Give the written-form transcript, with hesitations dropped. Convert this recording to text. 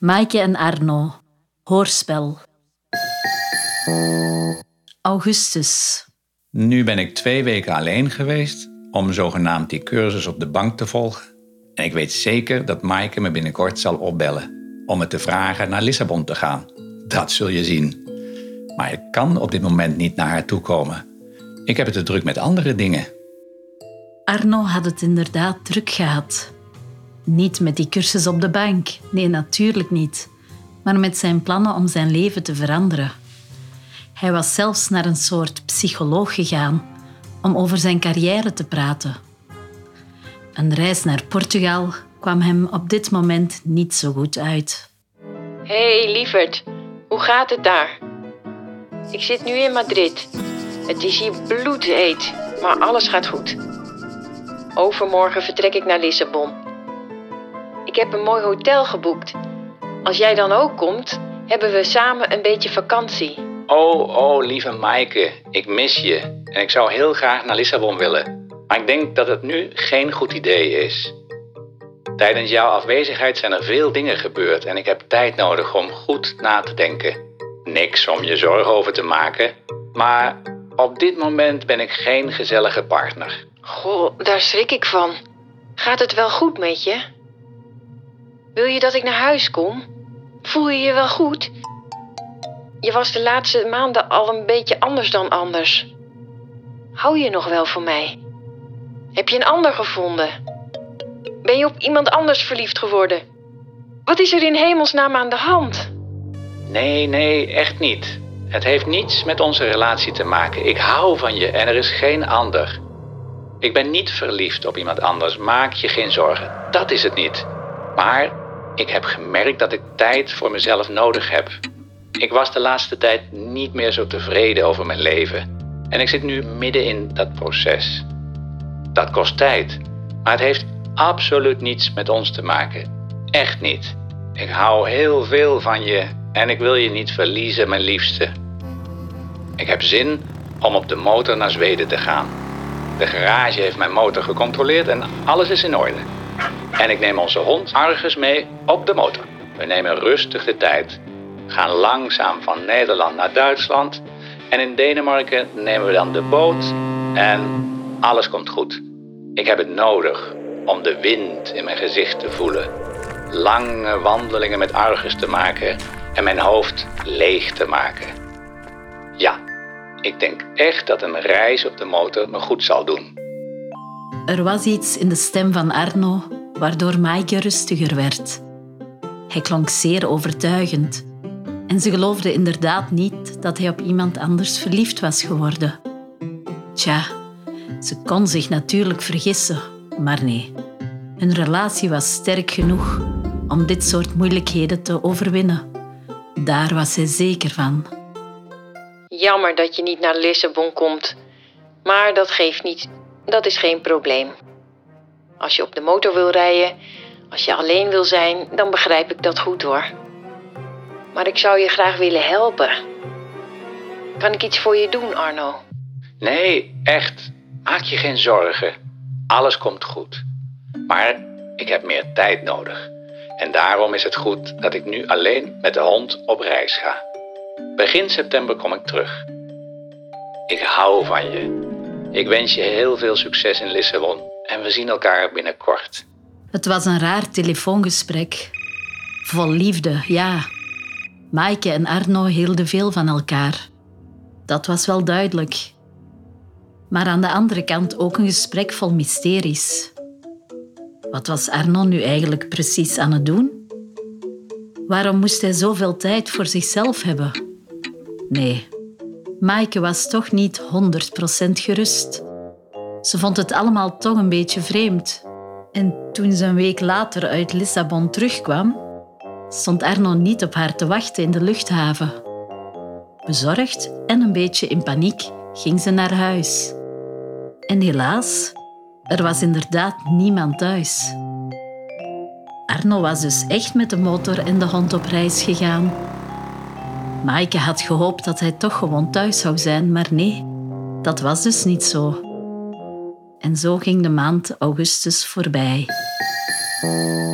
Maaike en Arno. Hoorspel. Augustus. Nu ben ik 2 weken alleen geweest om zogenaamd die cursus op de bank te volgen. En ik weet zeker dat Maaike me binnenkort zal opbellen om me te vragen naar Lissabon te gaan. Dat zul je zien. Maar ik kan op dit moment niet naar haar toe komen. Ik heb het te druk met andere dingen. Arno had het inderdaad druk gehad. Niet met die cursus op de bank. Nee, natuurlijk niet. Maar met zijn plannen om zijn leven te veranderen. Hij was zelfs naar een soort psycholoog gegaan om over zijn carrière te praten. Een reis naar Portugal kwam hem op dit moment niet zo goed uit. Hey lieverd, hoe gaat het daar? Ik zit nu in Madrid. Het is hier bloedheet, maar alles gaat goed. Overmorgen vertrek ik naar Lissabon. Ik heb een mooi hotel geboekt. Als jij dan ook komt, hebben we samen een beetje vakantie. Oh, lieve Maaike, ik mis je. En ik zou heel graag naar Lissabon willen. Maar ik denk dat het nu geen goed idee is. Tijdens jouw afwezigheid zijn er veel dingen gebeurd en ik heb tijd nodig om goed na te denken. Niks om je zorgen over te maken, maar op dit moment ben ik geen gezellige partner. Goh, daar schrik ik van. Gaat het wel goed met je? Wil je dat ik naar huis kom? Voel je je wel goed? Je was de laatste maanden al een beetje anders dan anders. Hou je nog wel van mij? Heb je een ander gevonden? Ben je op iemand anders verliefd geworden? Wat is er in hemelsnaam aan de hand? Nee, echt niet. Het heeft niets met onze relatie te maken. Ik hou van je en er is geen ander. Ik ben niet verliefd op iemand anders. Maak je geen zorgen. Dat is het niet. Maar ik heb gemerkt dat ik tijd voor mezelf nodig heb. Ik was de laatste tijd niet meer zo tevreden over mijn leven. En ik zit nu midden in dat proces. Dat kost tijd. Maar het heeft absoluut niets met ons te maken. Echt niet. Ik hou heel veel van je en ik wil je niet verliezen, mijn liefste. Ik heb zin om op de motor naar Zweden te gaan. De garage heeft mijn motor gecontroleerd en alles is in orde. En ik neem onze hond Argus mee op de motor. We nemen rustig de tijd. Gaan langzaam van Nederland naar Duitsland. En in Denemarken nemen we dan de boot en alles komt goed. Ik heb het nodig om de wind in mijn gezicht te voelen. Lange wandelingen met Argus te maken en mijn hoofd leeg te maken. Ja, ik denk echt dat een reis op de motor me goed zal doen. Er was iets in de stem van Arno waardoor Maaike rustiger werd. Hij klonk zeer overtuigend. En ze geloofde inderdaad niet dat hij op iemand anders verliefd was geworden. Tja, ze kon zich natuurlijk vergissen, maar nee. Hun relatie was sterk genoeg om dit soort moeilijkheden te overwinnen. Daar was zij zeker van. Jammer dat je niet naar Lissabon komt. Maar dat geeft niet. Dat is geen probleem. Als je op de motor wil rijden, als je alleen wil zijn, dan begrijp ik dat goed hoor. Maar ik zou je graag willen helpen. Kan ik iets voor je doen, Arno? Nee, echt. Maak je geen zorgen. Alles komt goed. Maar ik heb meer tijd nodig. En daarom is het goed dat ik nu alleen met de hond op reis ga. Begin september kom ik terug. Ik hou van je. Ik wens je heel veel succes in Lissabon. En we zien elkaar binnenkort. Het was een raar telefoongesprek. Vol liefde, ja. Maaike en Arno hielden veel van elkaar. Dat was wel duidelijk. Maar aan de andere kant ook een gesprek vol mysteries. Wat was Arno nu eigenlijk precies aan het doen? Waarom moest hij zoveel tijd voor zichzelf hebben? Nee, Maaike was toch niet 100% gerust. Ze vond het allemaal toch een beetje vreemd. En toen ze een week later uit Lissabon terugkwam, stond Arno niet op haar te wachten in de luchthaven. Bezorgd en een beetje in paniek ging ze naar huis. En helaas, er was inderdaad niemand thuis. Arno was dus echt met de motor en de hond op reis gegaan. Maaike had gehoopt dat hij toch gewoon thuis zou zijn, maar nee, dat was dus niet zo. En zo ging de maand augustus voorbij.